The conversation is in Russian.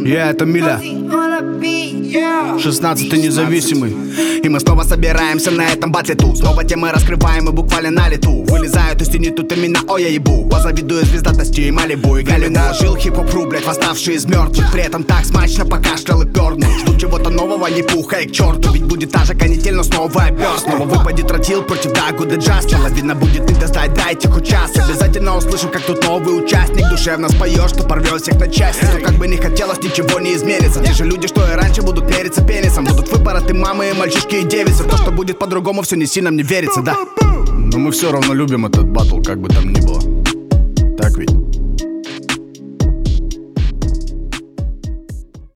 Я это Миля, 16-й независимый. И мы снова собираемся на этом батле тут. Снова темы раскрываем и буквально на лету. Вылезают из тени тут имена, ой, я ебу. Позавидую звездатости и Малибу и Галину. Наложил хип-хоп-ру, блять, восставший из мертвых. При этом так смачно покашлял и пернул. Жду чего-то нового, не пухай к черту. Ведь будет та же канитель, но снова опер. Снова выпадет ротил против Дагуды Джаста. Лавина будет не достать, дайте хоть час. Обязательно услышим, как тут новый участник. Душевно споешь, что порвет всех на части. Но как бы не хотелось, ничего не изменится. Те же люди, что и раньше, будут мериться пенисом. Будут выпороты мамы и мальчишки и девицы. То, что будет по-другому, все не сильно мне верится, да. Но мы все равно любим этот батл, как бы там ни было. Так ведь?